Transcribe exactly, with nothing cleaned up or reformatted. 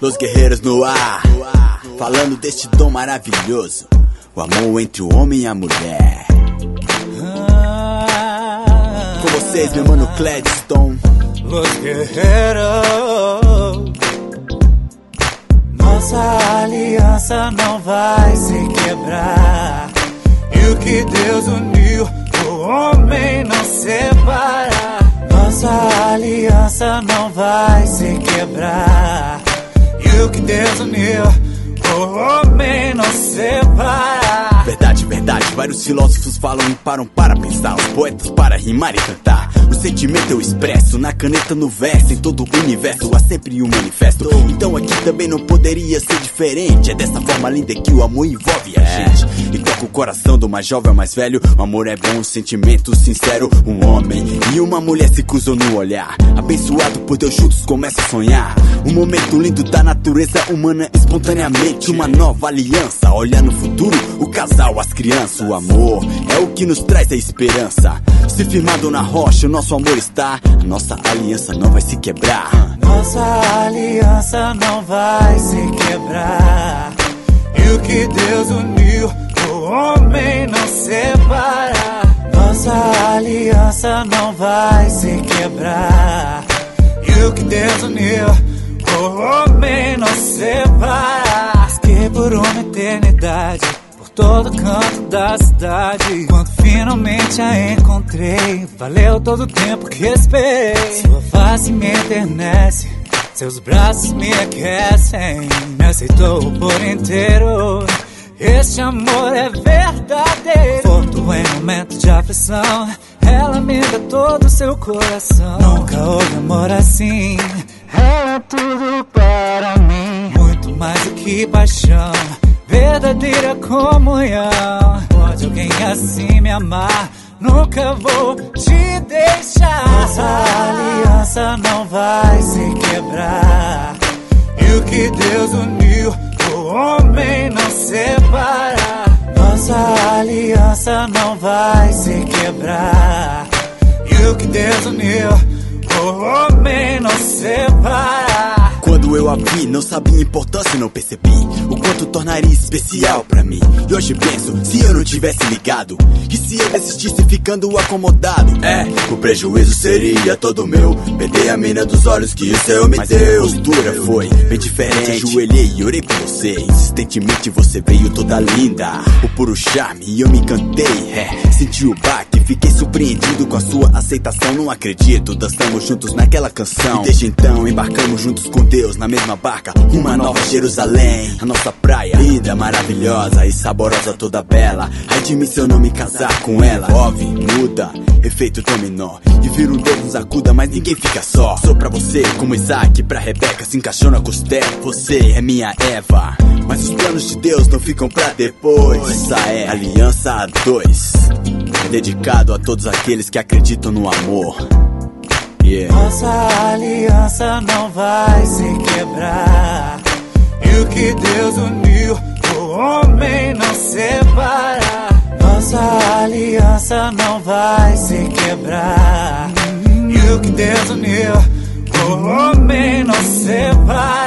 Los guerreiros no ar, falando deste dom maravilhoso, o amor entre o homem e a mulher. Com vocês, meu mano Cledston. Los guerreiros, nossa aliança não vai se quebrar. E o que Deus uniu, o homem não separa. Nossa aliança não vai se quebrar. E o que Deus uniu, o homem não separa. Verdade, verdade, vários filósofos falam e param para pensar. Os poetas para rimar e cantar. O sentimento eu expresso na caneta, no verso. Em todo o universo há sempre um manifesto. Então aqui também não poderia ser diferente. É dessa forma linda que o amor envolve a gente e toca o coração do mais jovem ao mais velho. O amor é bom, um sentimento sincero. Um homem e uma mulher se cruzam no olhar. Abençoado por Deus, juntos começam a sonhar. Um momento lindo da natureza humana espontaneamente. Uma nova aliança, olhar no futuro, o casal, as crianças. O amor é o que nos traz a esperança. Se firmado na rocha o nosso amor está, a nossa aliança não vai se quebrar. Nossa aliança não vai se quebrar. E o que Deus uniu, o homem não separa. Nossa aliança não vai se quebrar. E o que Deus uniu, o homem não separa. Busquei por uma eternidade, por todo canto da cidade. Quando finalmente a encontrei, valeu todo o tempo que esperei. Sua face me enternece, seus braços me aquecem. Me aceitou por inteiro, este amor é verdadeiro. Forto em momentos de aflição, ela me dá todo o seu coração. Nunca houve amor assim, ela é tudo para mim. Muito mais do que paixão, verdadeira comunhão. Pode alguém assim me amar, nunca vou te deixar. Nossa aliança não vai se quebrar. E o que Deus uniu, o homem não separa. Nossa aliança não vai se quebrar. E o que Deus uniu, o homem não separa. Quando eu a vi, não sabia a importância, não percebi o quanto tornaria especial pra mim. E hoje penso, se eu não tivesse ligado, e se eu desistisse ficando acomodado, é, o prejuízo seria todo meu. Perder a mina dos olhos que o Senhor me deu. Mas a postura foi bem diferente. Ajoelhei e orei por você, insistentemente você veio toda linda. O puro charme e eu me encantei, é, senti o baque, fiquei surpreendido com a sua aceitação. Não acredito, dançamos juntos naquela canção. E desde então embarcamos juntos com Deus na mesma barca, uma nova Jerusalém. A nossa praia, linda, maravilhosa e saborosa, toda bela. Ai de mim se eu não me casar com ela. Move, muda, efeito dominó, e vira um Deus nos acuda, mas ninguém fica só. Sou pra você como Isaac pra Rebeca, se encaixou na costela. Você é minha Eva, mas os planos de Deus não ficam pra depois. Essa é aliança a dois, é dedicado a todos aqueles que acreditam no amor. Yeah. Nossa aliança não vai se quebrar. E o que Deus uniu, o homem não separa. Nossa aliança não vai se quebrar. E o que Deus uniu, o homem não separa.